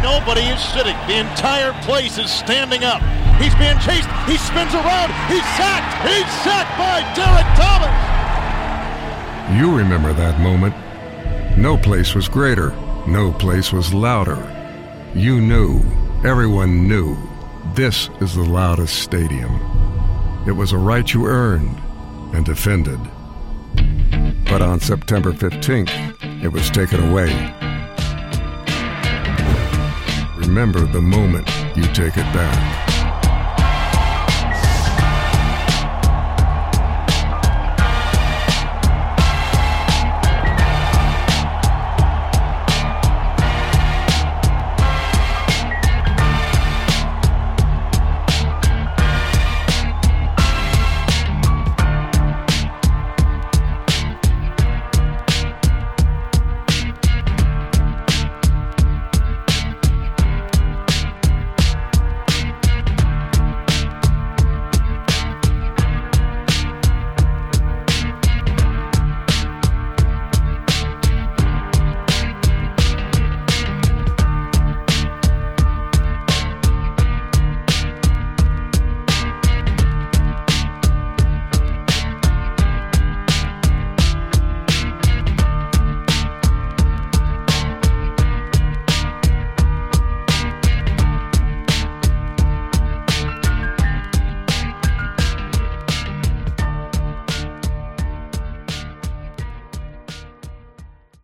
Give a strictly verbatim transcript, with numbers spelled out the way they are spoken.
Nobody is sitting. The entire place is standing up. He's being chased. He spins around. He's sacked. He's sacked by Derek Thomas. You remember that moment. No place was greater. No place was louder. You knew. Everyone knew. This is the loudest stadium. It was a right you earned and defended. But on September fifteenth, it was taken away. Remember the moment you take it back.